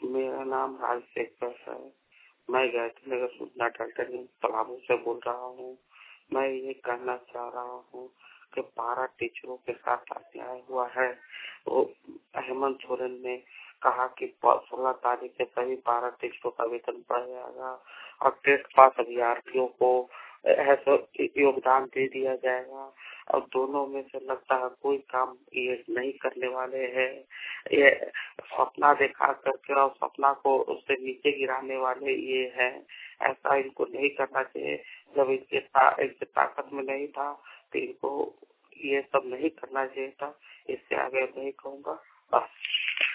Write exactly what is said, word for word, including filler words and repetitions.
मेरा नाम राजशेखर है। मैं गायत्री नगर सूचना डाल्टन पलामू से बोल रहा हूँ। मैं ये कहना चाह रहा हूँ कि पारा टीचरों के साथ अन्याय हुआ है। वो हेमंत सोरेन ने कहा कि सोलह तारीख से सभी पारा टीचरों का वेतन बढ़ जाएगा और टेस्ट पास अभ्यर्थियों को ऐसा योगदान दे दिया जाएगा। और दोनों में से लगता है कोई काम ये नहीं करने वाले हैं। ये सपना दिखा करके और सपना को उससे नीचे गिराने वाले ये हैं। ऐसा इनको नहीं करना चाहिए। जब इनके ता, इनके ताकत में नहीं था तो इनको ये सब नहीं करना चाहिए था। इससे आगे नहीं कहूँगा बस।